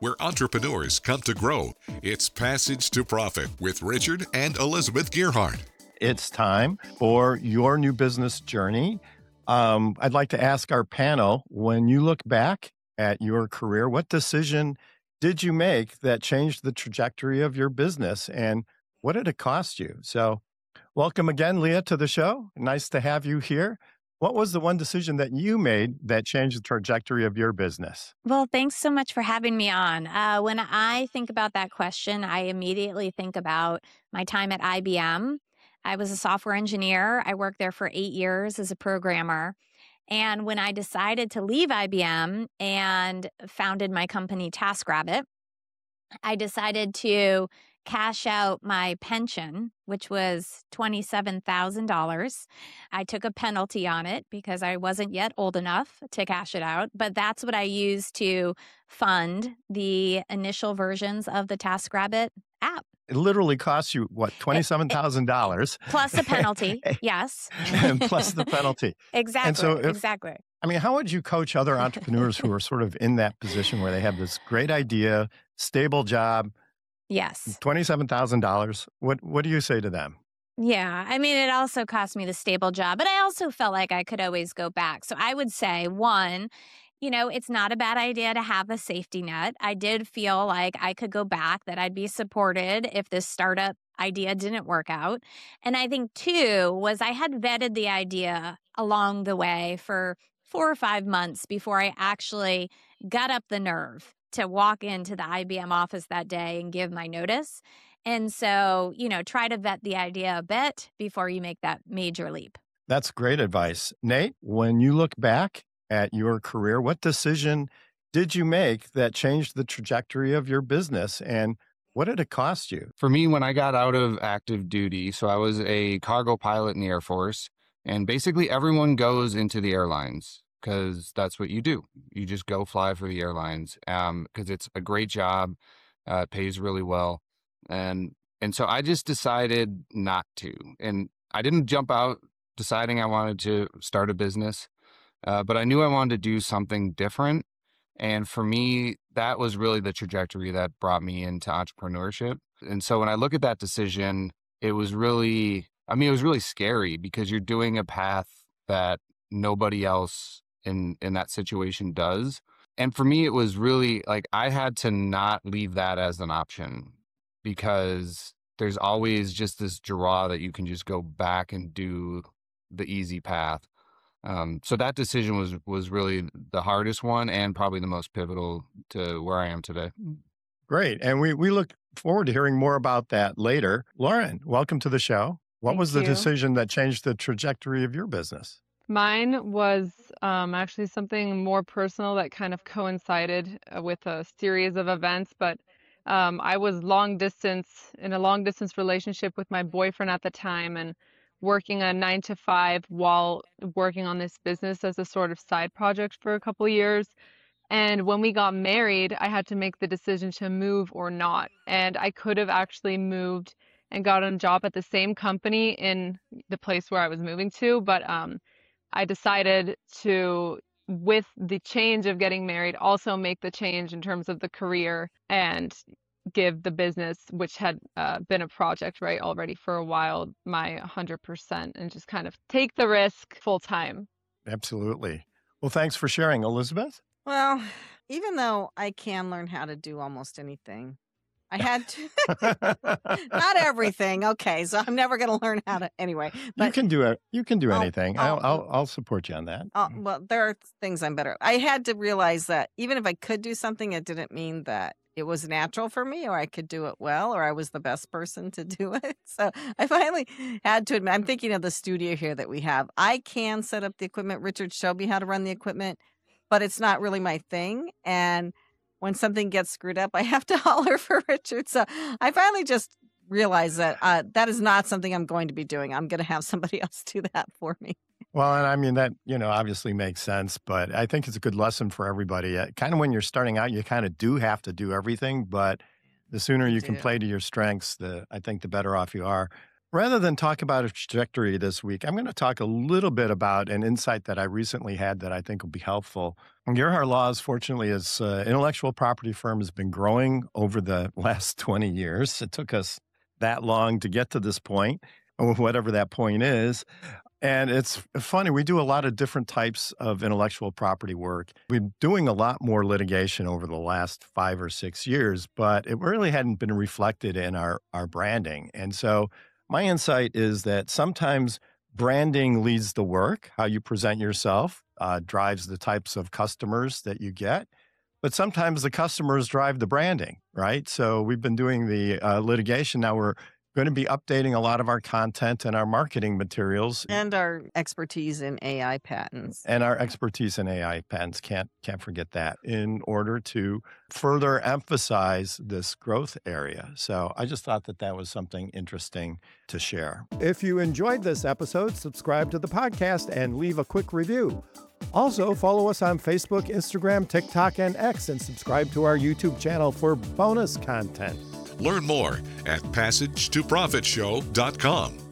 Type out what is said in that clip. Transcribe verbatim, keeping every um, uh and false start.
where entrepreneurs come to grow. It's Passage to Profit with Richard and Elizabeth Gearhart. It's time for your new business journey. Um, I'd like to ask our panel, when you look back at your career, what decision did you make that changed the trajectory of your business, and what did it cost you? So welcome again, Leah, to the show. Nice to have you here. What was the one decision that you made that changed the trajectory of your business? Well, thanks so much for having me on. Uh, when I think about that question, I immediately think about my time at I B M. I was a software engineer. I worked there for eight years as a programmer. And when I decided to leave I B M and founded my company, TaskRabbit, I decided to cash out my pension, which was twenty-seven thousand dollars. I took a penalty on it because I wasn't yet old enough to cash it out, but that's what I used to fund the initial versions of the TaskRabbit app. It literally costs you, what, twenty-seven thousand dollars? Plus a penalty, yes. And plus the penalty. Exactly, and so if, exactly. I mean, how would you coach other entrepreneurs who are sort of in that position where they have this great idea, stable job, yes, twenty-seven thousand dollars? What, what do you say to them? Yeah, I mean, it also cost me the stable job, but I also felt like I could always go back. So I would say, one, you know, it's not a bad idea to have a safety net. I did feel like I could go back, that I'd be supported if this startup idea didn't work out. And I think two was I had vetted the idea along the way for four or five months before I actually got up the nerve to walk into the I B M office that day and give my notice. And so, you know, try to vet the idea a bit before you make that major leap. That's great advice. Nate, when you look back at your career, what decision did you make that changed the trajectory of your business, and what did it cost you? For me, when I got out of active duty, so I was a cargo pilot in the Air Force, and basically everyone goes into the airlines because that's what you do. You just go fly for the airlines um, because it's a great job, uh, it pays really well. And and so I just decided not to. And I didn't jump out deciding I wanted to start a business. Uh, but I knew I wanted to do something different. And for me, that was really the trajectory that brought me into entrepreneurship. And so when I look at that decision, it was really, I mean, it was really scary because you're doing a path that nobody else in, in that situation does. And for me, it was really like I had to not leave that as an option because there's always just this draw that you can just go back and do the easy path. Um, so that decision was was really the hardest one and probably the most pivotal to where I am today. Great. And we, we look forward to hearing more about that later. Lauren, welcome to the show. What Thank was the you. decision that changed the trajectory of your business? Mine was um, actually something more personal that kind of coincided uh, with a series of events, but um, I was long distance in a long distance relationship with my boyfriend at the time, and working a nine to five while working on this business as a sort of side project for a couple of years. And when we got married, I had to make the decision to move or not. And I could have actually moved and gotten a job at the same company in the place where I was moving to. But um, I decided to, with the change of getting married, also make the change in terms of the career and give the business, which had uh, been a project, right, already for a while, my one hundred percent and just kind of take the risk full time. Absolutely. Well, thanks for sharing, Elizabeth. Well, even though I can learn how to do almost anything, I had to. Not everything. Okay, so I'm never going to learn how to anyway. But you can do it. You can do I'll- anything. I'll- I'll, I'll, I'll support you on that. uh, well, there are things I'm better at. I had to realize that even if I could do something, it didn't mean that it was natural for me, or I could do it well, or I was the best person to do it. So I finally had to admit, I'm thinking of the studio here that we have. I can set up the equipment. Richard showed me how to run the equipment, but it's not really my thing. And when something gets screwed up, I have to holler for Richard. So I finally just realized that uh, that is not something I'm going to be doing. I'm going to have somebody else do that for me. Well, and I mean, that, you know, obviously makes sense, but I think it's a good lesson for everybody. Uh, kind of when you're starting out, you kind of do have to do everything, but the sooner You you can do. play to your strengths, the I think the better off you are. Rather than talk about a trajectory this week, I'm going to talk a little bit about an insight that I recently had that I think will be helpful. Gerhard Laws, fortunately, as uh, intellectual property firm has been growing over the last twenty years. It took us that long to get to this point, whatever that point is. And it's funny, we do a lot of different types of intellectual property work. We're doing a lot more litigation over the last five or six years, but it really hadn't been reflected in our, our branding. And so my insight is that sometimes branding leads the work. How you present yourself uh, drives the types of customers that you get. But sometimes the customers drive the branding, right? So we've been doing the uh, litigation. Now we're going to be updating a lot of our content and our marketing materials. And our expertise in A I patents. And our expertise in A I patents. Can't, can't forget that in order to further emphasize this growth area. So I just thought that that was something interesting to share. If you enjoyed this episode, subscribe to the podcast and leave a quick review. Also, follow us on Facebook, Instagram, TikTok, and X, and subscribe to our YouTube channel for bonus content. Learn more at passage to profit show dot com.